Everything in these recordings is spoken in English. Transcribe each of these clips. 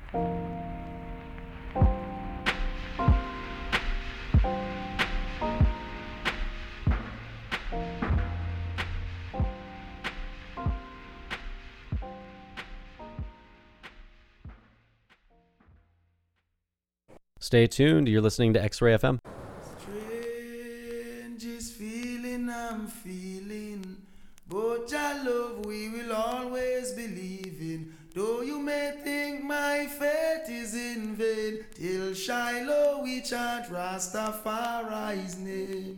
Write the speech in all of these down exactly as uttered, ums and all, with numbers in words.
Stay tuned. You're listening to X-Ray F M. Strangest feeling I'm feeling, but your love we will always believe in. Though you may think my faith is in vain, till Shiloh we chant Rastafari's name.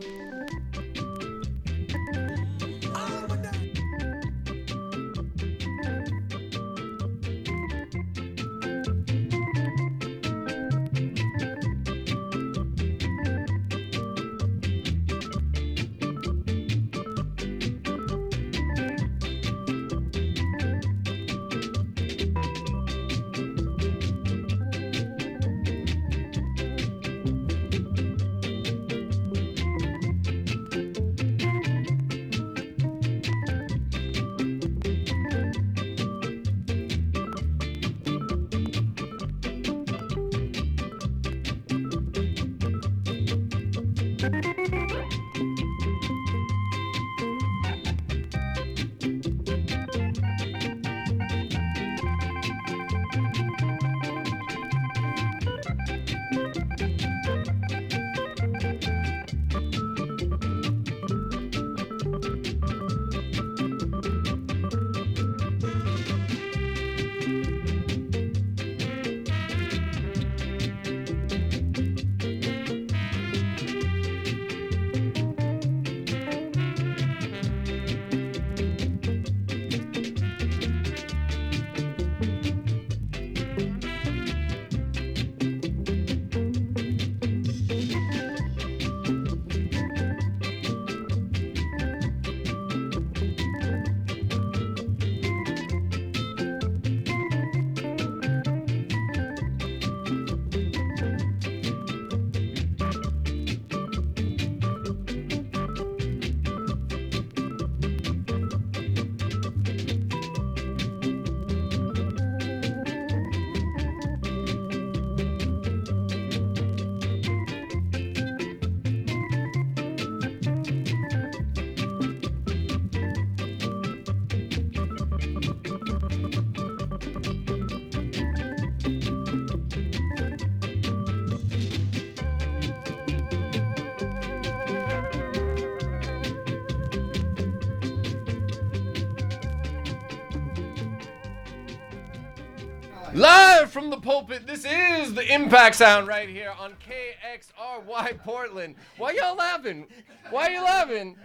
Live from the pulpit, this is the Impact Sound right here on K X R Y Portland. Why y'all laughing? Why are you laughing?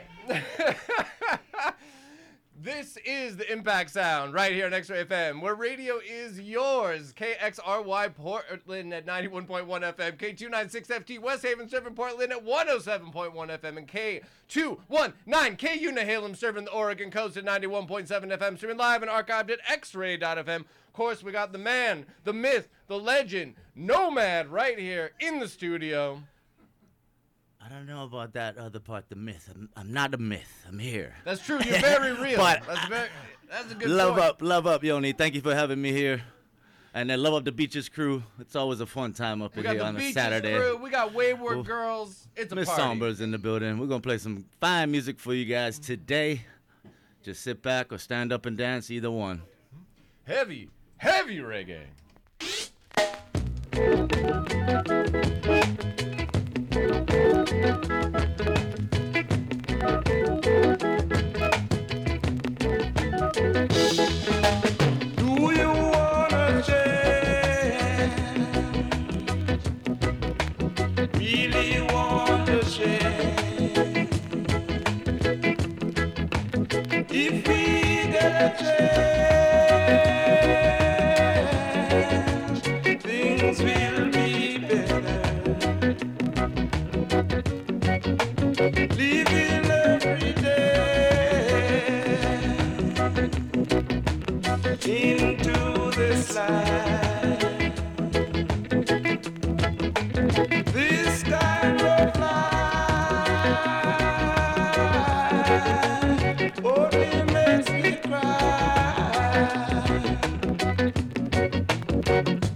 This is the Impact Sound right here on X-Ray F M, where radio is yours. K X R Y Portland at ninety-one point one F M, K two ninety-six F T West Haven serving Portland at one oh seven point one F M, and K two nineteen K U Nehalem serving the Oregon coast at ninety-one point seven F M, streaming live and archived at x ray dot f m. Of course, we got the man, the myth, the legend, Nomad right here in the studio. I don't know about that other part, the myth. I'm, I'm not a myth. I'm here. That's true. You're very real. But that's, very, that's a good love point. up, love up, Yoni. Thank you for having me here. And then love up the Beaches crew. It's always a fun time up we in here got on the a Beaches Saturday. Crew. We got Wayward Ooh. Girls. It's a Miss party. Somber's in the building. We're going to play some fine music for you guys today. Just sit back or stand up and dance, either one. Heavy, heavy reggae. Do you wanna change? Really wanna change? If we get a chance, things will be better. Living every day into this life, this kind of life only makes me cry.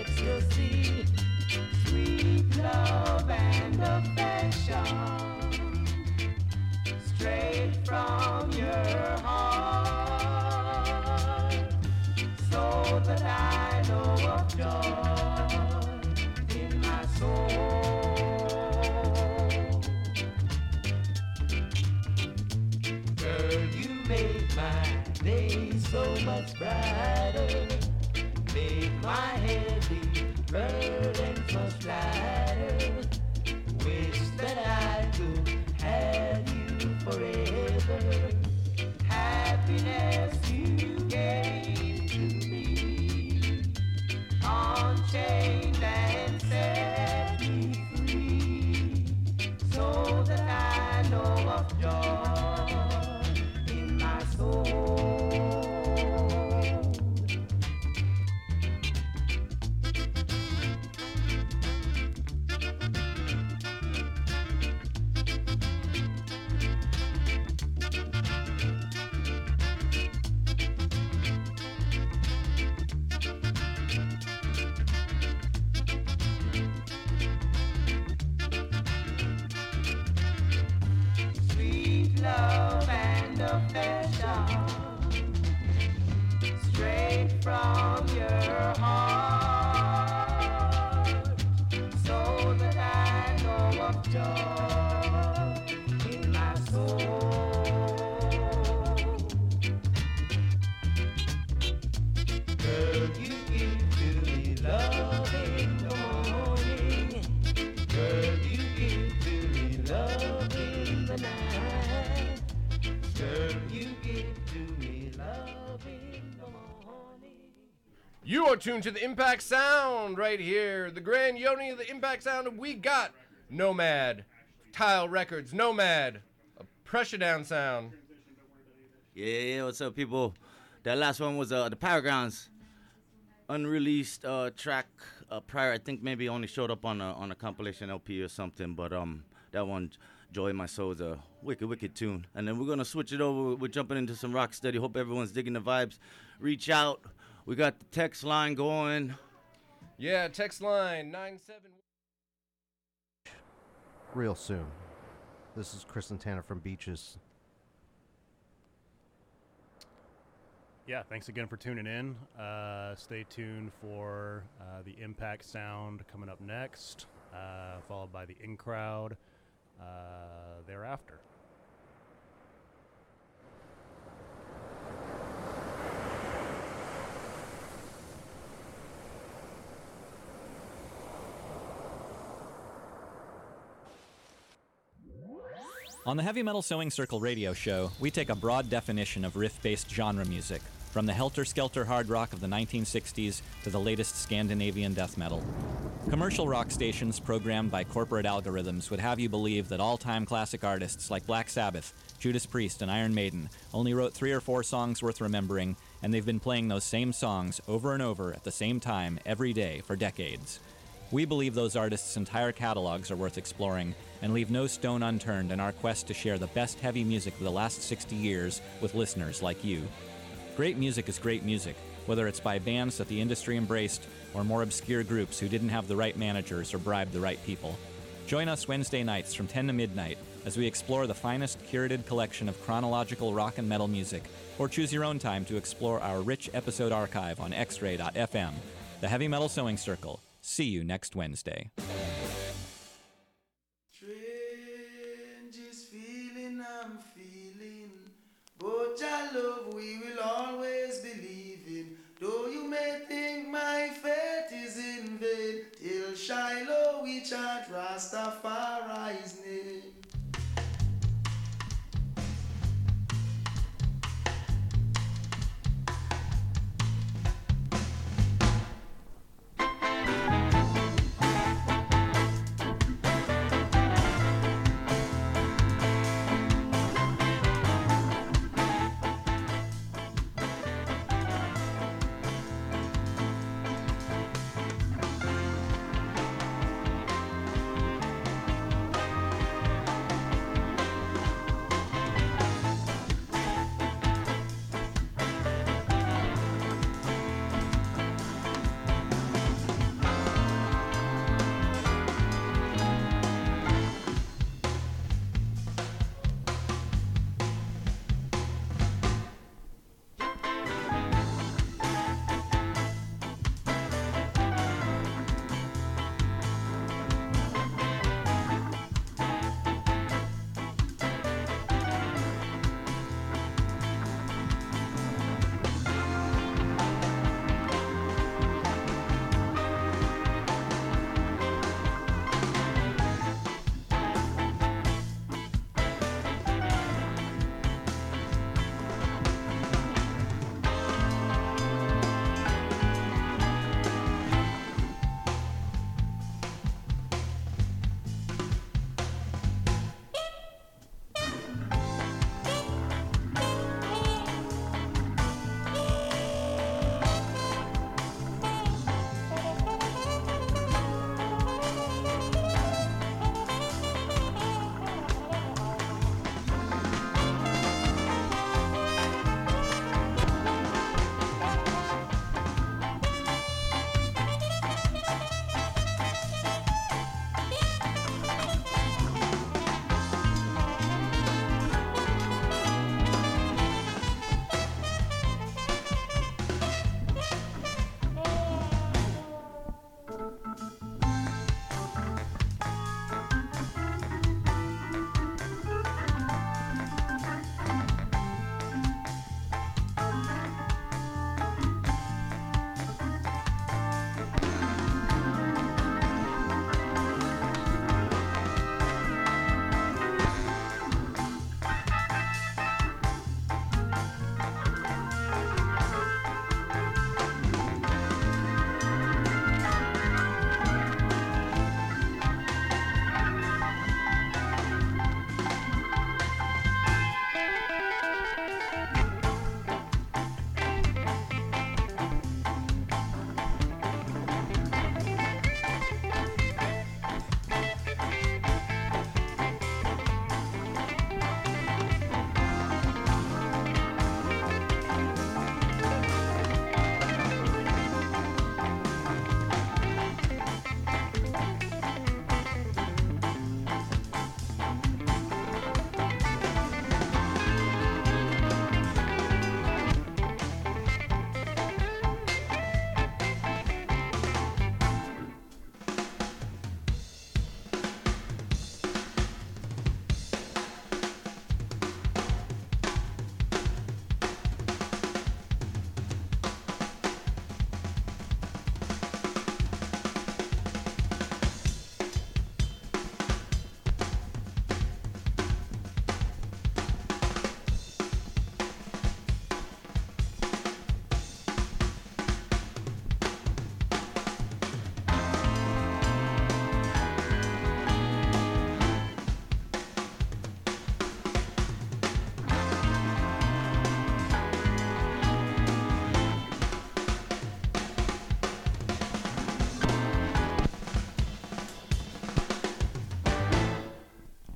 ecstasy, sweet love and affection, straight from your heart, so that I know of joy in my soul. Girl, you make my day so much brighter, make my heavy burdens much lighter. Wish that I could have you forever. Happiness you gave to me, unchained and set me free, so that I know of joy in my soul. Sweet love and affection, straight from your heart, so that I know of joy in my soul. Girl, you give to me love in the morning. Girl, you give to me love in the night. Girl, you give to me love in the morning. You are tuned to the Impact Sound right here. The Grand Yoni of the Impact Sound, and we got Nomad, Tile Records, Nomad, a Pressure Down sound. Yeah, yeah, what's up, people? That last one was uh, the Paragon's unreleased uh, track uh, prior. I think maybe only showed up on a on a compilation L P or something. But um, that one, Joy in My Soul, is a wicked, wicked tune. And then we're gonna switch it over. We're jumping into some rock steady. Hope everyone's digging the vibes. Reach out. We got the text line going. Yeah, text line nine seven. Real soon. This is Chris and Tanner from Beaches. Yeah, thanks again for tuning in. Uh, stay tuned for uh, the Impact Sound coming up next, uh, followed by the In Crowd uh, thereafter. On the Heavy Metal Sewing Circle radio show, we take a broad definition of riff-based genre music, from the helter-skelter hard rock of the nineteen sixties to the latest Scandinavian death metal. Commercial rock stations programmed by corporate algorithms would have you believe that all-time classic artists like Black Sabbath, Judas Priest, and Iron Maiden only wrote three or four songs worth remembering, and they've been playing those same songs over and over at the same time every day for decades. We believe those artists' entire catalogs are worth exploring and leave no stone unturned in our quest to share the best heavy music of the last sixty years with listeners like you. Great music is great music, whether it's by bands that the industry embraced or more obscure groups who didn't have the right managers or bribed the right people. Join us Wednesday nights from ten to midnight as we explore the finest curated collection of chronological rock and metal music, or choose your own time to explore our rich episode archive on x ray dot f m. The Heavy Metal Sewing Circle. See you next Wednesday. Strangest feeling I'm feeling, but your love we will always believe in. Though you may think my fate is in vain, till Shiloh we chant Rastafari's name.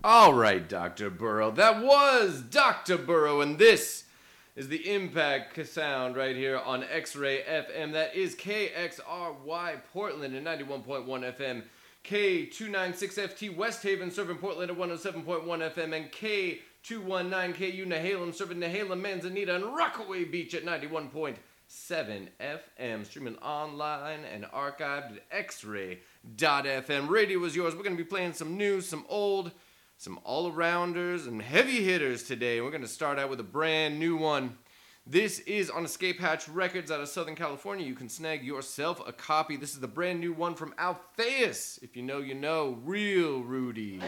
All right, Doctor Burrow. That was Doctor Burrow, and this is the Impact Sound right here on X-Ray F M. That is K X R Y Portland at ninety-one point one F M, K two ninety-six F T West Haven serving Portland at one oh seven point one F M, and K two nineteen K U Nehalem serving Nehalem, Manzanita, and Rockaway Beach at ninety-one point seven F M. Streaming online and archived at x ray dot f m. Radio is yours. We're going to be playing some new, some old, some all-arounders and heavy hitters today. We're going to start out with a brand new one. This is on Escape Hatch Records out of Southern California. You can snag yourself a copy. This is the brand new one from Alphaeus. If you know, you know. Real Rudy.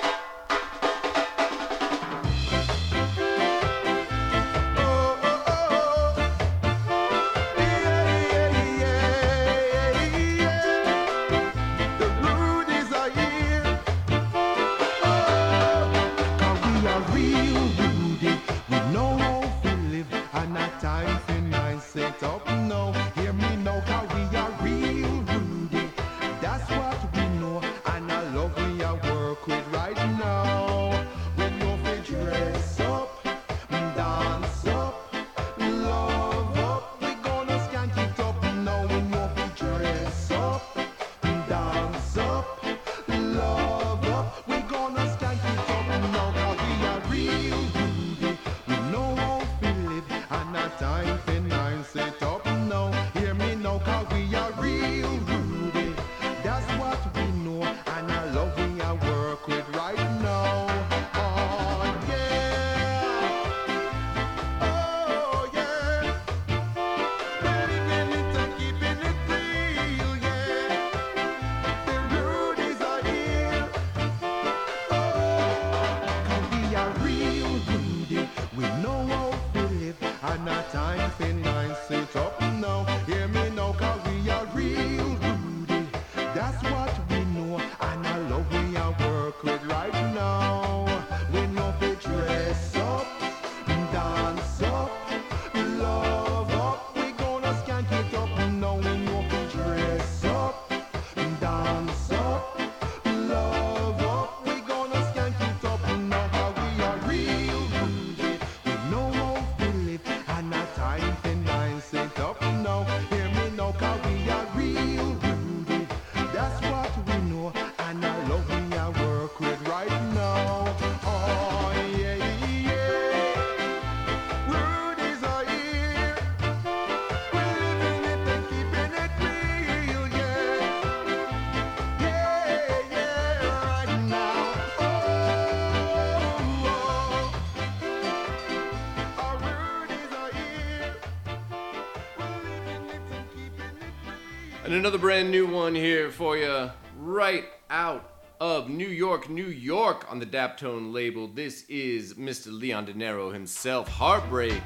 And another brand new one here for you, right out of New York, New York on the Daptone label. This is Mister Leon De Niro himself, Heartbreak,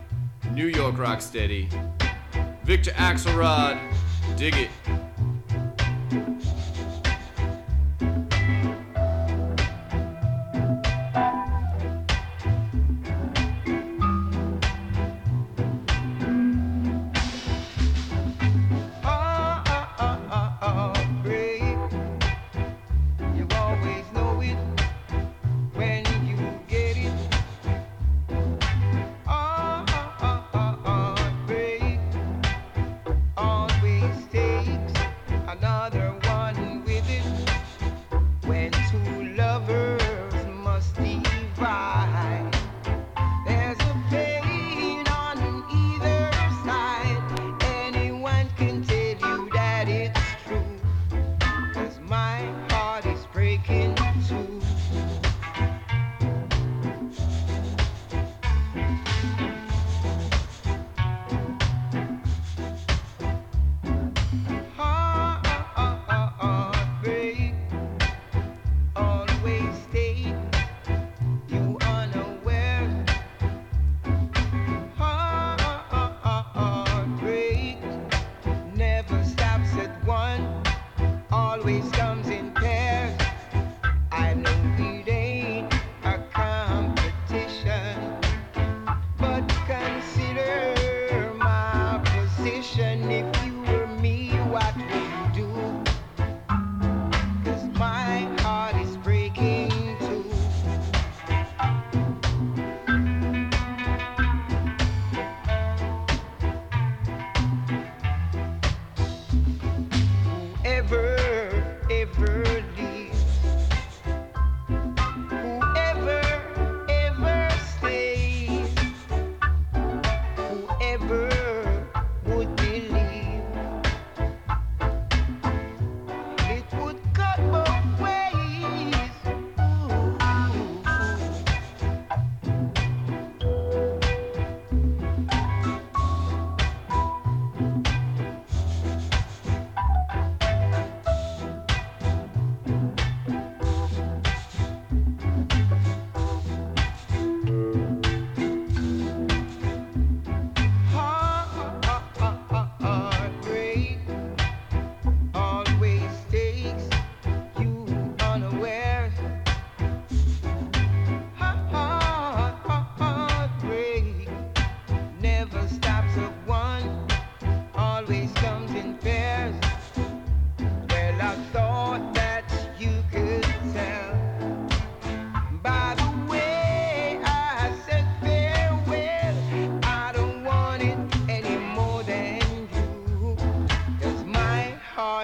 New York Rocksteady, Victor Axelrod, dig it.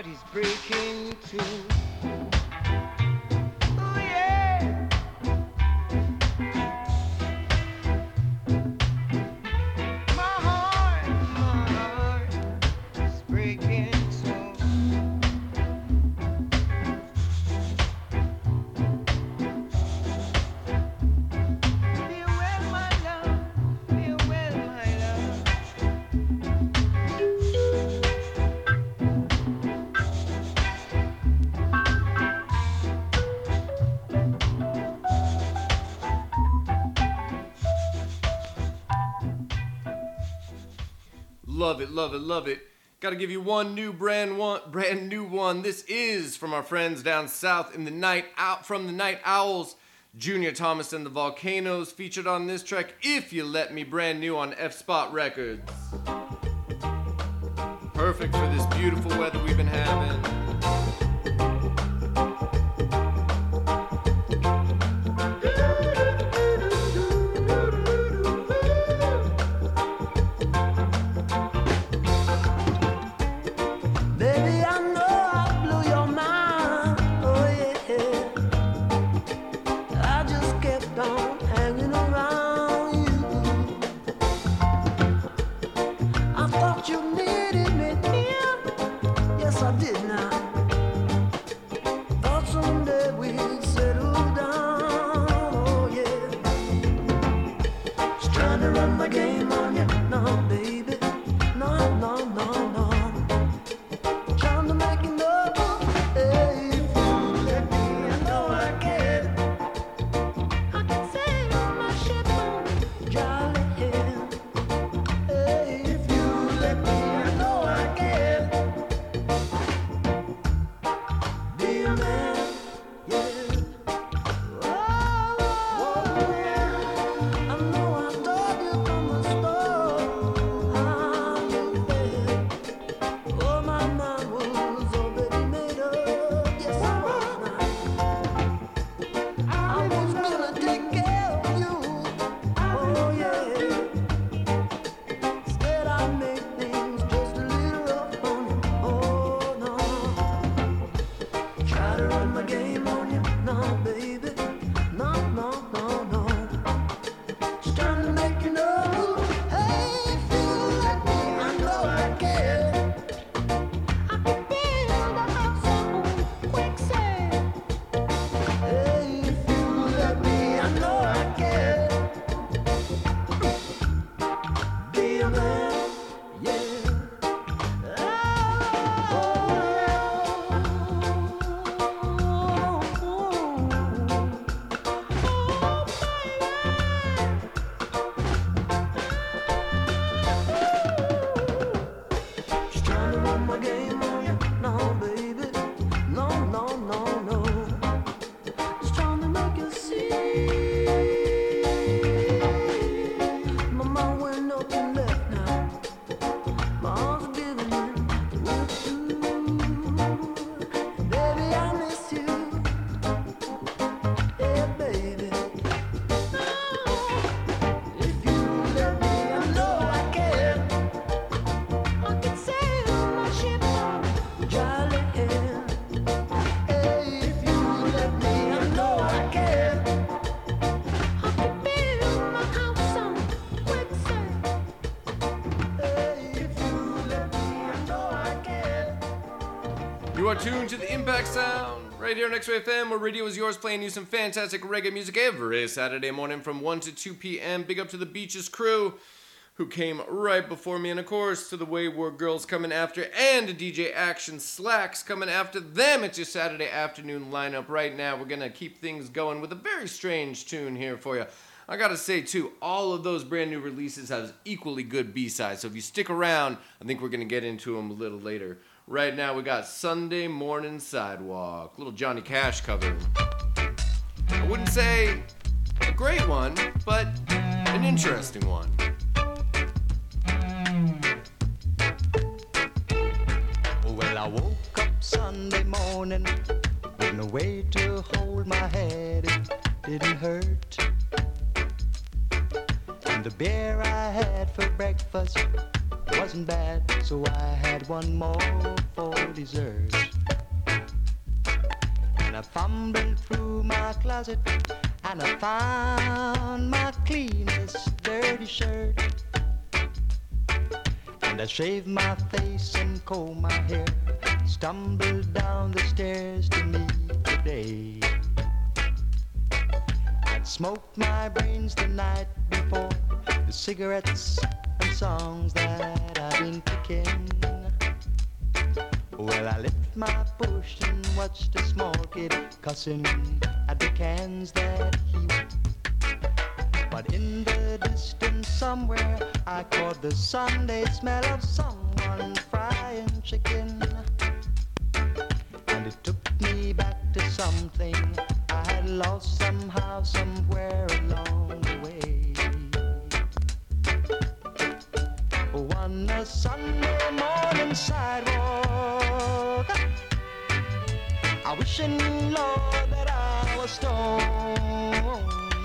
heart is breaking too. Oh yeah. My heart, my heart is breaking too. Farewell, my love. Farewell, my love. Love it, love it, love it. Gotta give you one new brand one, brand new one. This is from our friends down south in the night out from the Night Owls. Junior Thomas and the Volcanoes featured on this track, If You Let Me, brand new on F-Spot Records. Perfect for this beautiful weather we've been having. Baby, I know I blew your mind. Oh yeah. I just kept on hanging around you. I thought you needed me here. Yes, I did now. Thought someday we'd settle down. Oh yeah. Just trying to run my game on you. No, baby. No, no, no, no. Trying to make it up. Hey, if you let me, I know I can. I can sail on my ship on jolly hill. Hey, if you let me, I know I can. Be a man, yeah. Oh, oh, yeah. I know I told you from the start how you felt. Oh, my mind was already made up. Yes, I was now. I was gonna take care of you. Oh, yeah. Instead, I made things just a little rough on you. Oh, no. Try to run my game on you. No, baby. No, no, no, no. Just trying to make you know. Hey, if you let me, I know I can. I can build a house on quicksand. Hey, if you let me, I know I can. Be a man, yeah. Just trying to run my game on you. No, baby. No, no, no, no. Just trying to make you see. My mind went up and left now. My arms are giving in. Ooh, baby, I miss you. Yeah, baby. If you let me, I know I can. I can sail my ship on jolly hill. Hey, if you let me, I know I can. I can build my house on quicksand. Hey, if you let me, I know I can. You are tuned to the Impact Sound right here on X-Ray F M, where radio is yours, playing you some fantastic reggae music every Saturday morning from one to two p.m. Big up to the Beaches crew who came right before me, and of course to the Wayward Girls coming after, and to D J Action Slacks coming after them. It's your Saturday afternoon lineup right now. We're gonna keep things going with a very strange tune here for you. I gotta say too, all of those brand new releases have equally good B-sides, so if you stick around, I think we're gonna get into them a little later. Right now we got Sunday Morning Sidewalk, little Johnny Cash cover. I wouldn't say a great one, but an interesting one. Well, I woke up Sunday morning with no way to hold my head. It didn't hurt. And the beer I had for breakfast wasn't bad, so I had one more for dessert. And I fumbled through my closet and I found my cleanest dirty shirt. And I shaved my face and combed my hair, stumbled down the stairs to meet the day. I'd smoked my brains the night before, the cigarettes and songs that I've been picking. Well, I lit my bush and watched a small kid cussing at the cans that he whipped. But in the distance somewhere, I caught the Sunday smell of someone frying chicken. And it took me back to something I had lost somehow, somewhere along the way. On a Sunday morning sidewalk, I wishing, Lord, that I was stoned.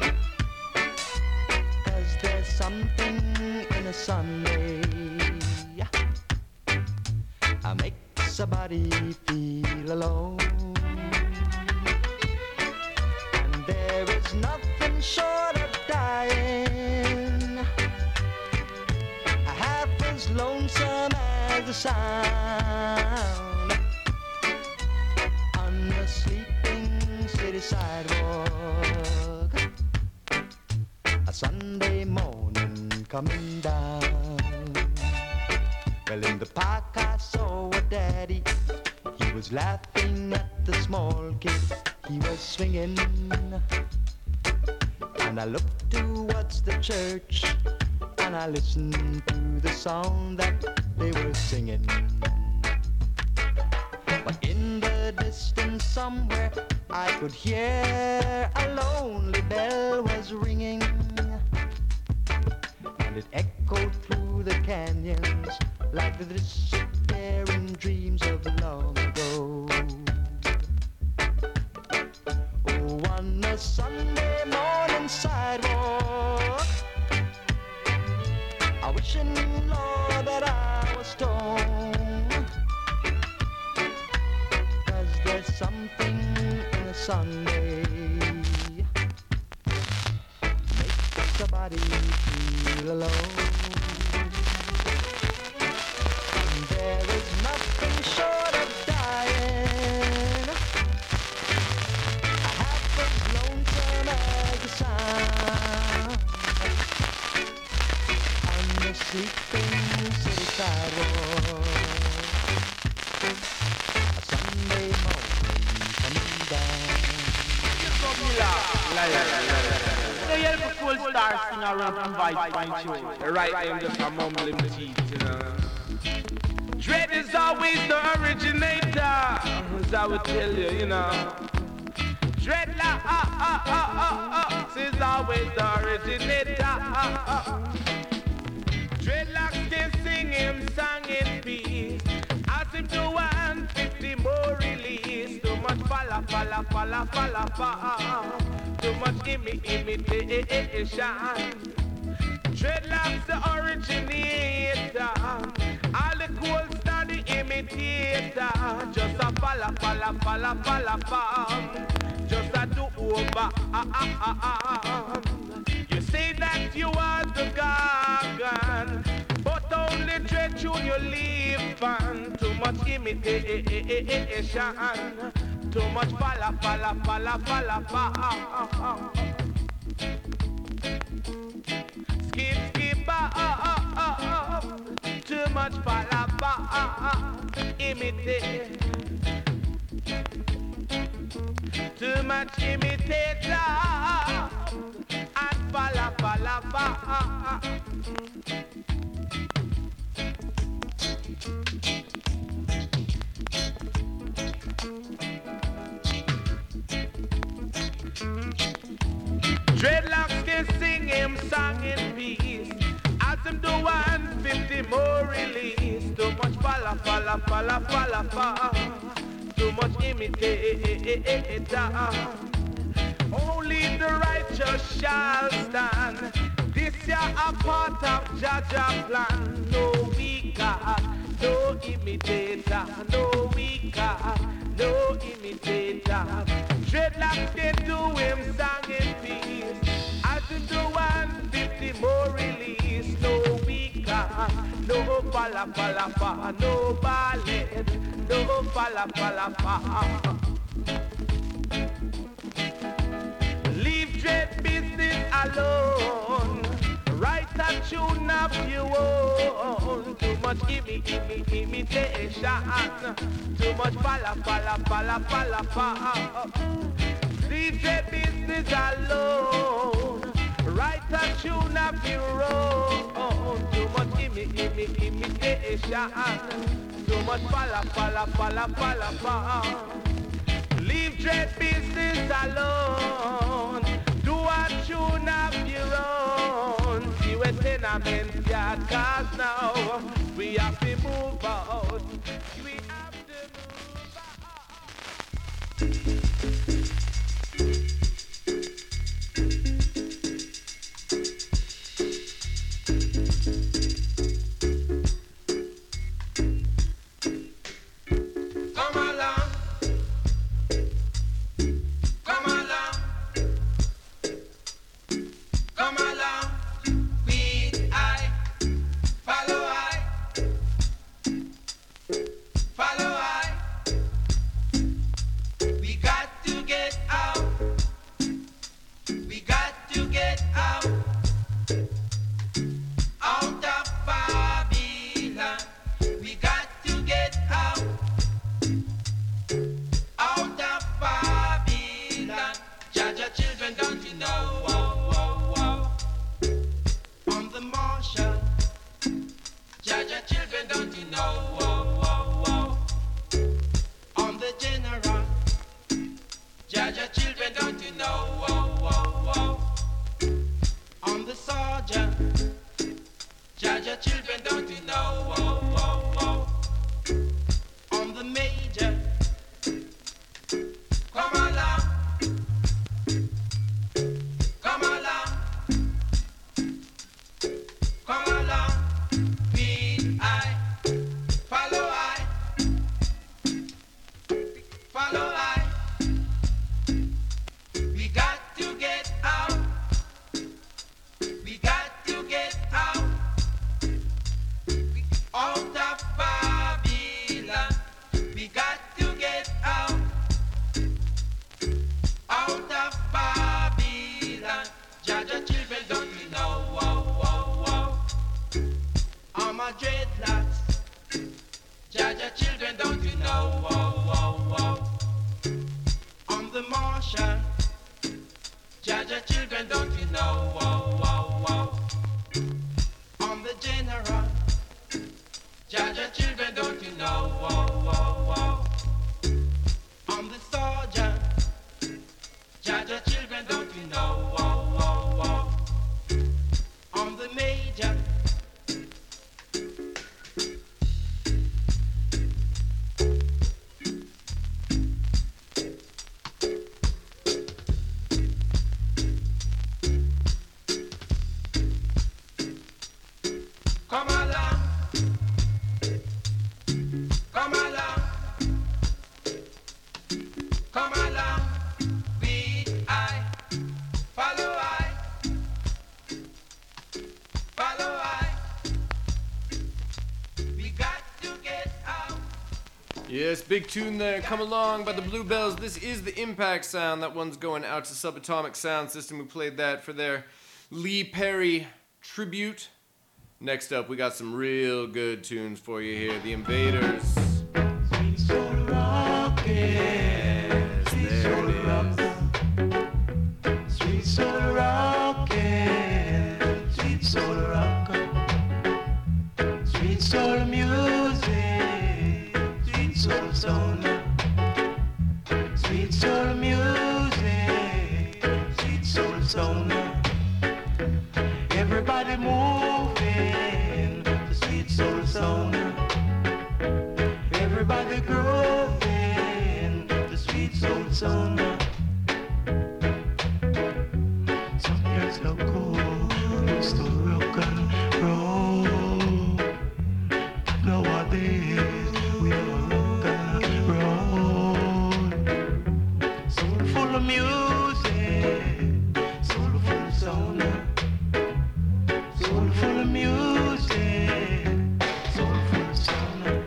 Cause there's something in a Sunday I makes somebody feel alone. And there is nothing short of dying half as lonesome as the sound on the sleeping city sidewalk. A Sunday morning coming down. Well, in the park I saw a daddy. He was laughing at the small kid he was swinging. And I looked towards the church and I listened to the song that they were singing. But in the distance somewhere I could hear a lonely bell was ringing. And it echoed through the canyons like the disappearing dreams of long ago. Oh, on a Sunday morning sidewalk, I wishing, Lord, that I was stoned. Cause there's something in a Sunday makes somebody feel alone. And there is nothing short of dying half as lonesome as the sound the sleeping city sidewalk. A Sunday morning coming down. They help the full star sing around and vibe find you. Right, I'm just a mumbling teeth, you know. Dread is always the originator, as I would tell you, you know. Dreadlock ah, ah, ah, ah, ah, is always the originator. Ah, ah. Dreadlocks can sing him song in peace. Ask him to one fifty more release. Too much falla, falla, falla, falla, falla. Too much imi, imitation. Dreadlocks the originator. All the cool star the imitator. Just a falla, falla, falla, falla, falla. Just a do over. Ah, ah, ah, ah. You say that you are the gargan, but only dread tune you leave on. Too much imitation, too much falla, falla, falla, falla, falla. Skip, skip, up, too much falla, falla, imitate. Too much imitator and falla, falla, falla. Dreadlocks can sing him song in peace. As him do one fifty more release. Too much falla, falla, falla, falla, falla. Too much imitator. Only the righteous shall stand. This year a part of Jaja plan. No, we weaker, no imitator, no weaker, no imitator. Dreadlocks can do him song in peace. As we do one fifty more release, no weaker, no falla falla fa, no ballet, no falla falla fa. Leave dread business alone. Write a tune of your own. Too much imi, imi, imitation. Too much falla, falla, falla, falla, falla. Leave dread business alone. Write a tune of your own. Too much imi, imi, imitation. Too much falla, falla, falla, falla, falla. Leave dread business alone. Do a tune of your own. See what tenements got, cause now we have to move out. We have to move out. Yes, big tune there. Come Along by the Bluebells. This is the Impact Sound. That one's going out to Subatomic Sound System, who played that for their Lee Perry tribute. Next up, we got some real good tunes for you here. The Invaders. Sweet soul rockin'. Yes, there it is. Sweet soul rockin'. Sweet soul rockin'. Sweet soul music. Sweet soul sound. Sweet soul music. Sweet soul sound. Everybody moving to sweet soul sound. Everybody grooving to sweet soul sound. Some girls look cool, used to rock and roll. music, soulful sound, soulful music, soulful sound.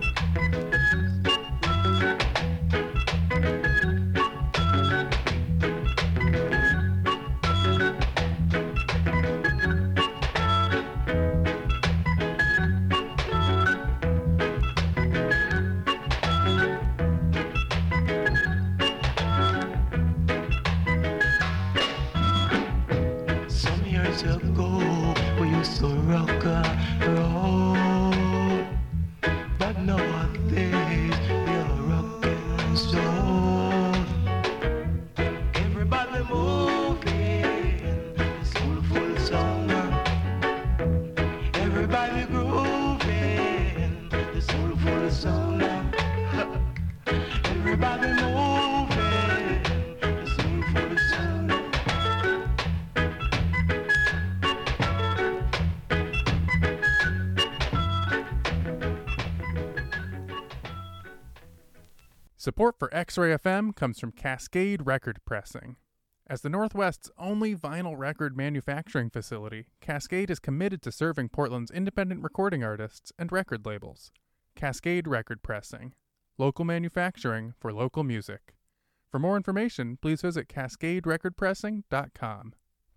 Some years ago, we used to rock and roll, but nowadays we are rocking soul. Everybody moving, soulful song. Everybody grooving, the soulful song. Everybody moving, the soulful song. Support for X-Ray F M comes from Cascade Record Pressing. As the Northwest's only vinyl record manufacturing facility, Cascade is committed to serving Portland's independent recording artists and record labels. Cascade Record Pressing. Local manufacturing for local music. For more information, please visit cascade record pressing dot com.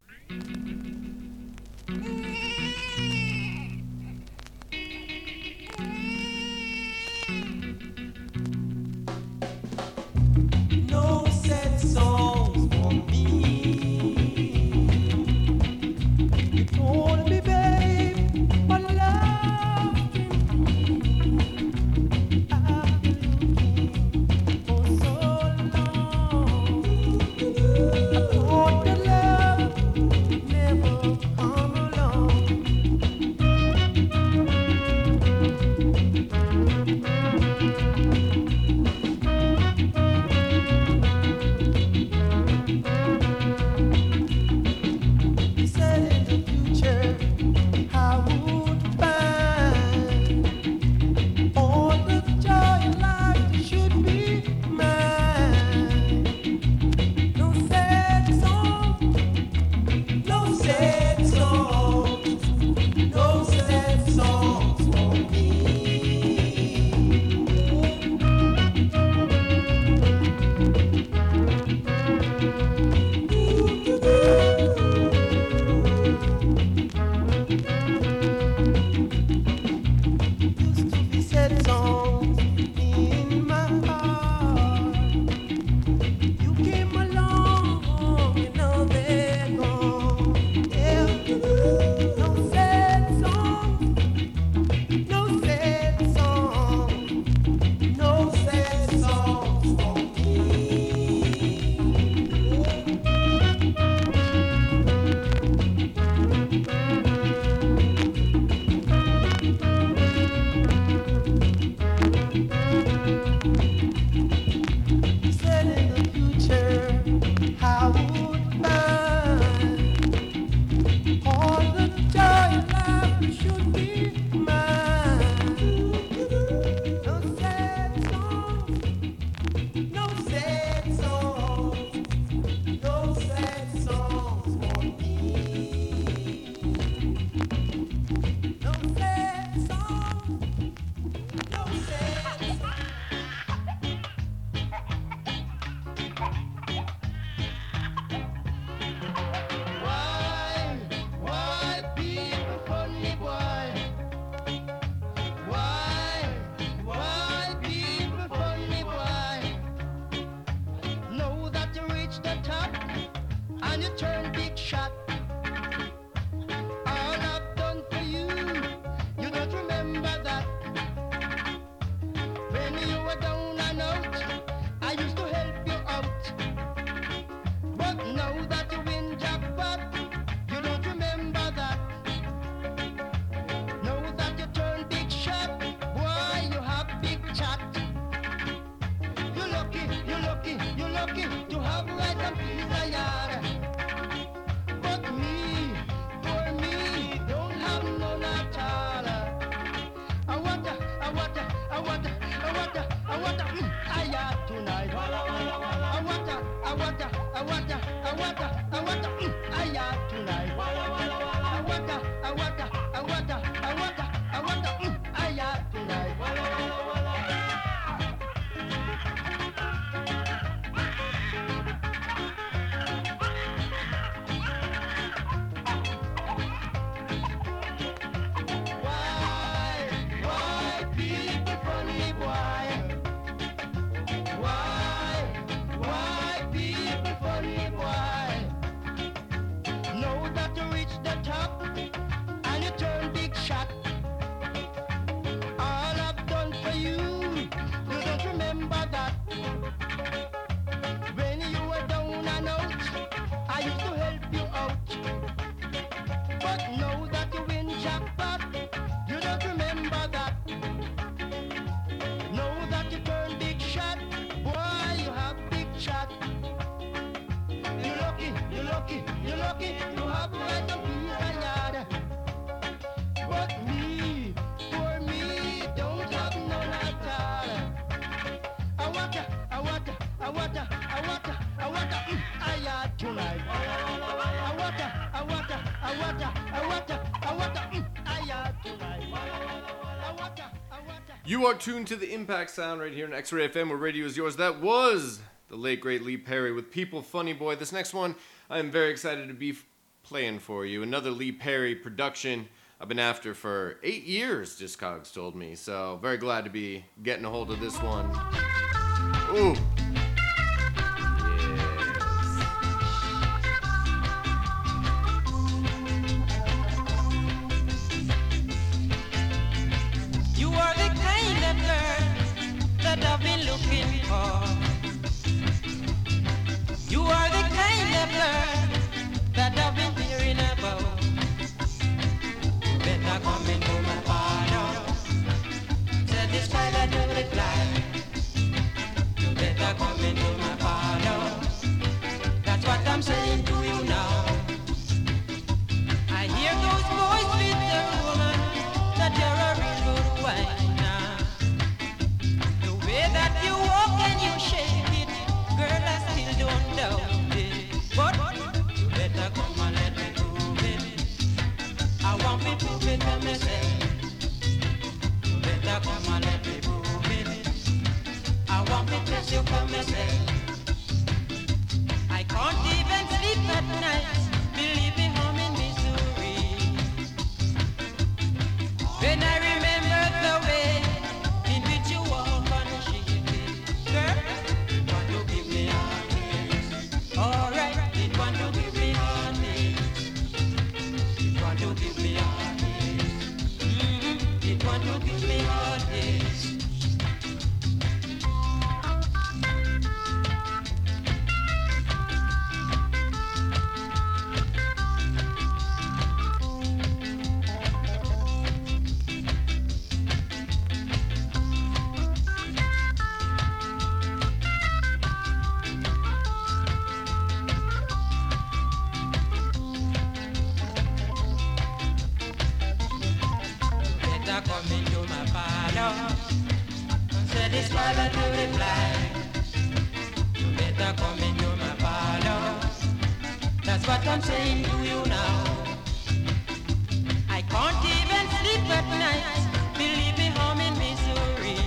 No sad songs for me. You told me, babe, my love. I've been looking for so long. I thought that love would never come along. You said in the future I would find all the joy in life that should be mine. No sad songs, no sad songs, no sad songs for me. Used to be sad songs in my heart. You came along and now they're gone. Yeah. No sad songs, no sad songs, no sad songs for me. Said in the future I would find all the joy in life that should be mine. No sad songs, no sad songs, no sad songs for me. No sad songs, no sad songs. Why, why people funny boy? Why, why people funny boy? Know that you reach the top and you turn big shot. All I've done for you, you don't remember that. When you were down and out, I used to help you out. But now that you win jackpot, you don't remember that. Now that you turn big shot, boy, you have big chat. You're lucky, you're lucky, you're lucky to have right a piece of yard. But me, poor me, don't have none at all. I want a, I want a, I want a, I want a, I want a, mm, I yard tonight. I want a, I want a, I want I want a, I want a, I want a, mm, I got tonight. I want a, I want a, I want a, I want a, I want a, mm, I got tonight. I want a, I want a. You are tuned to the Impact Sound right here on X-Ray F M, where radio is yours. That was the late, great Lee Perry with People Funny Boy. This next one, I am very excited to be f- playing for you. Another Lee Perry production I've been after for eight years, Discogs told me. So very glad to be getting a hold of this one. Ooh. You are the kind of girl that I've been looking for. You are the kind of girl that I've been hearing about. You better come into my parlor. Satisfy that you reply. You better come into my parlor. That's what I'm saying to you now. I hear those boys with the woman that you're a real good wine now. The way that you walk and you shake it, girl, I still don't doubt it. But you better come and let me prove it. I want me to prove it for myself. You better come and let me prove it. I want me to test you for myself. I can't even sleep at night, believe me, I'm in misery. When I remember the way in which you walk on the sheet, girl, you want to give me heartaches. Alright, you want to give me heartaches. You want to give me heartaches. Mm-hmm. You want to give me heartaches. Better come into my parlor. Satisfy that you reply. You better come into my parlor. That's what I'm saying to you now. I can't even sleep at night, believe me, I'm in misery.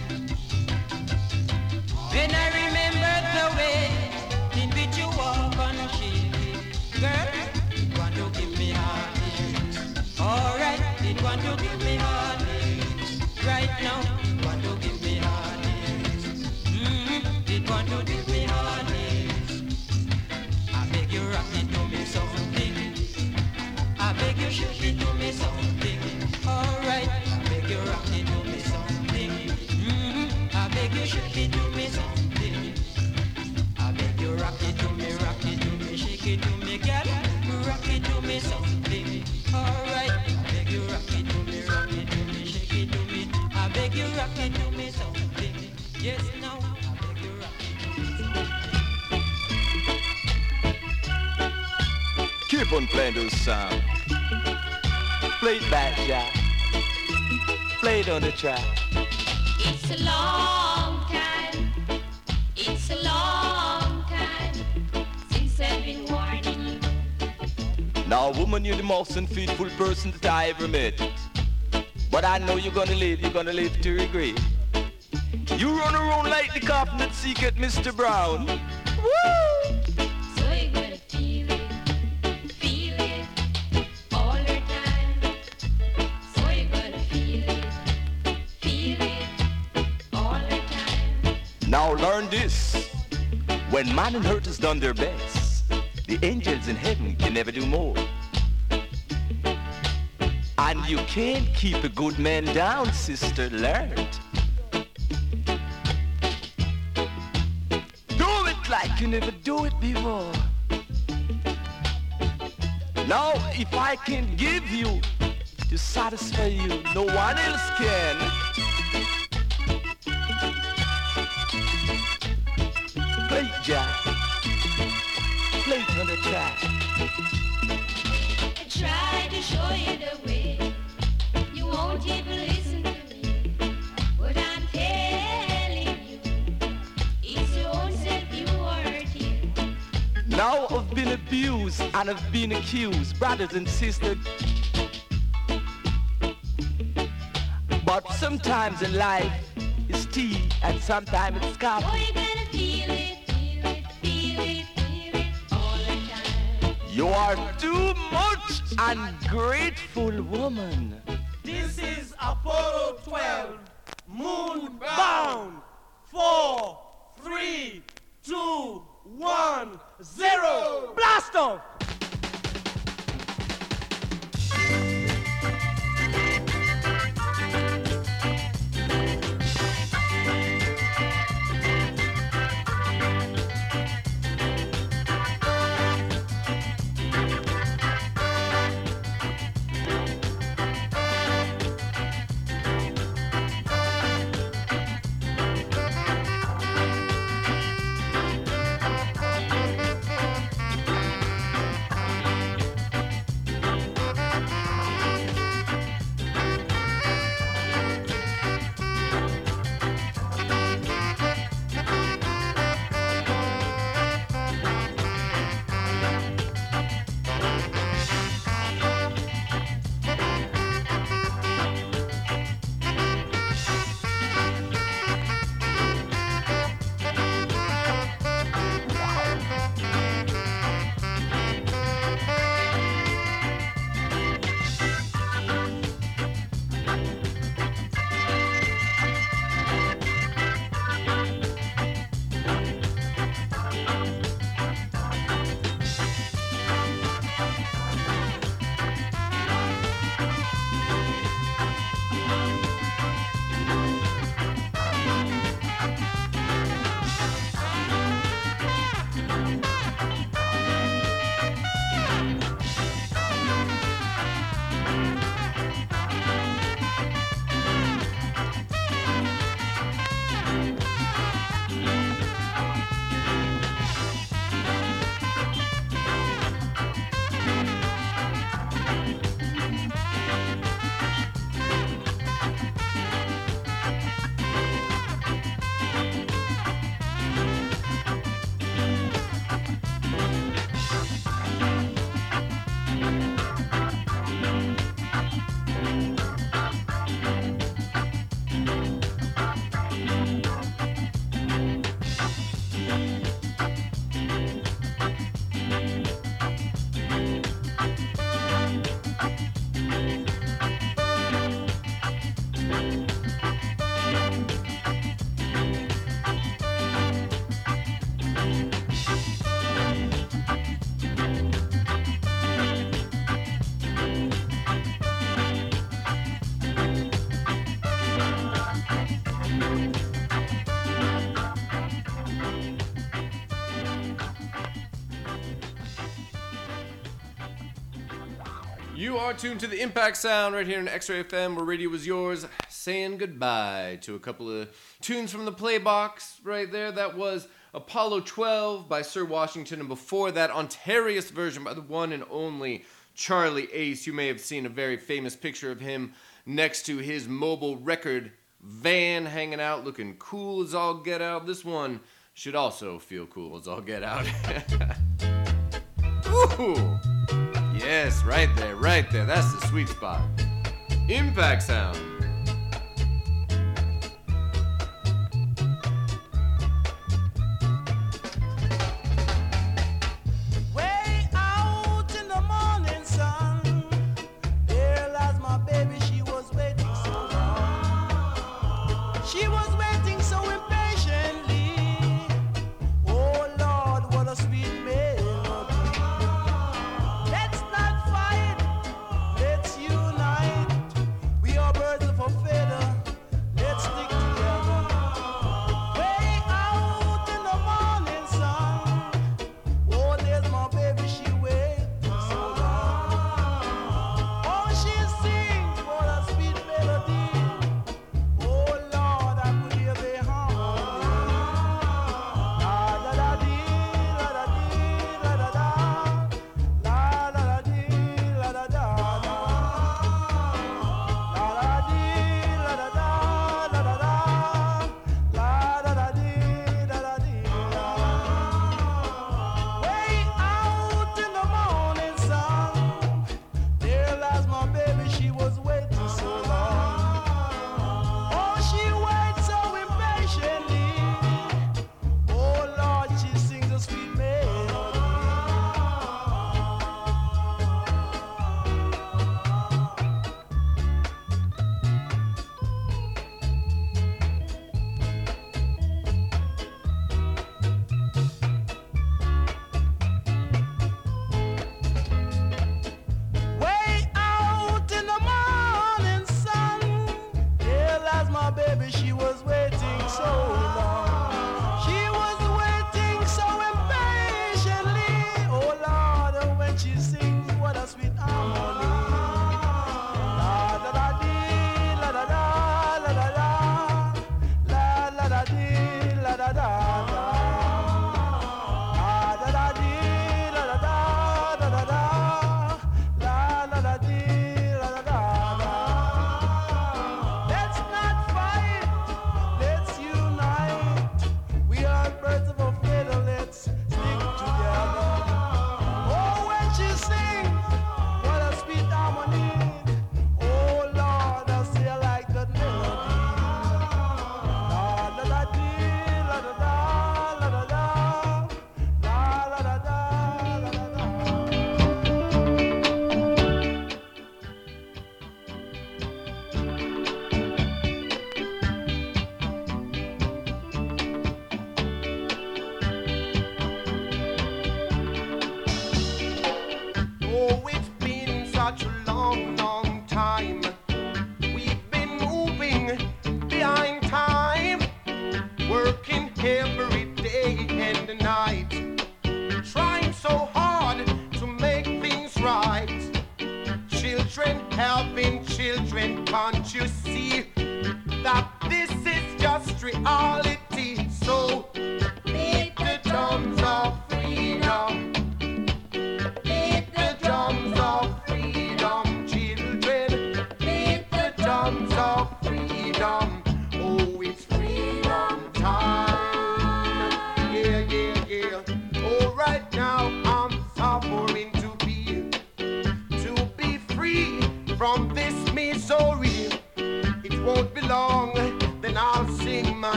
When I remember the way in which you walk on the sheet, girl, you want to give me heartaches. Alright, it want to give me heartaches. Right now, it want to give me heartaches. Mm-hmm. It want to give me heartaches. I beg you rock it to me something. I beg you shoot it to me something. Alright, I beg you rock it to me something. Mm-hmm. I beg you shoot it to me something. I beg you rock it to me, rock it to me, shake it to me, girl. Rock it to me something. Alright, I beg you rock it to me, rock it to me, shake it to me. I beg you rock it to me something. Yes, now, I beg you rock it to me something. Keep on playing those sounds. Play it back, Jack. Play it on the track. It's a long time, it's a long time since I've been warning you. Now, woman, you're the most unfaithful person that I ever met. But I know you're gonna live, you're gonna live to regret. You run around like the cop that seek at Mister Brown. Woo! So you're gonna feel it, feel it all the time. So you're gonna feel it, feel it all the time. Now learn this. When man and earth has done their best, the angels in heaven can never do more. And you can't keep a good man down, sister, learn it. Do it like you never do it before. Now, if I can give you to satisfy you, no one else can. Play Jack, play it on the track. I tried to show you the way, you won't even listen to me. What I'm telling you, it's your own self. Now I've been abused and I've been accused, brothers and sisters. But sometimes in life it's tea and sometimes it's coffee. Oh, you're gonna feel it, feel it, feel it, feel it all the time. You are too much ungrateful woman. This is Apollo twelve, moon bound. Four, three, two, one, zero. Blast off! You are tuned to the Impact Sound right here in X-Ray F M, where radio was yours, saying goodbye to a couple of tunes from the playbox right there. That was Apollo twelve by Sir Washington, and before that, Ontarius version by the one and only Charlie Ace. You may have seen a very famous picture of him next to his mobile record van, hanging out, looking cool as all get out. This one should also feel cool as all get out. Ooh! Yes, right there, right there. That's the sweet spot. Impact Sound. Way out in the morning sun, there lies my baby. She was waiting so long. She was waiting so impatiently. Oh Lord, what a sweet melody. Let's not fight, let's unite. We are birds of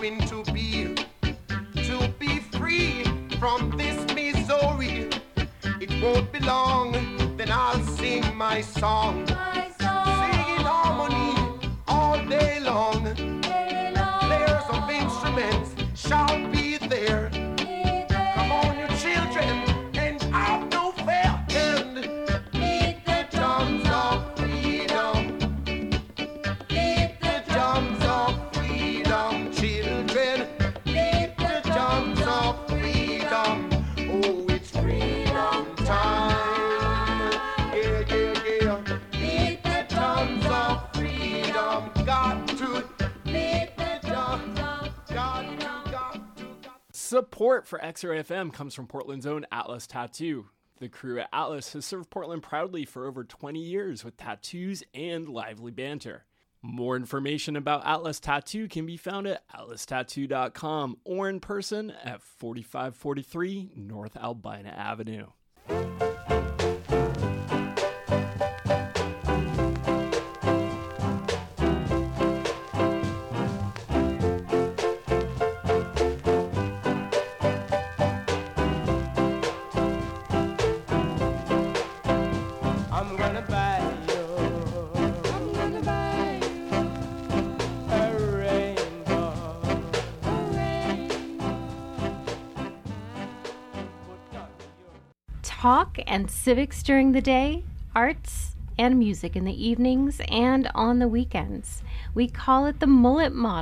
going to be to be free from this misery. It won't be long, then I'll sing my song. My song. Sing in harmony all day long. Day long. Players of instruments shall be there. Be there. Come on, you children, and have no fear. And beat the drums of freedom. Beat the drums of freedom, children. Beat the drums of freedom. Oh, it's freedom time. Yeah, yeah, yeah. Beat the drums of freedom. Got to beat the drums of got to, got to. Support for X-Ray F M comes from Portland's own Atlas Tattoo. The crew at Atlas has served Portland proudly for over twenty years with tattoos and lively banter. More information about Atlas Tattoo can be found at atlas tattoo dot com or in person at forty-five forty-three North Albina Avenue. I'm gonna buy you. I'm gonna buy you a rainbow. A rainbow. Talk and civics during the day, arts and music in the evenings and on the weekends. We call it the Mullet Model.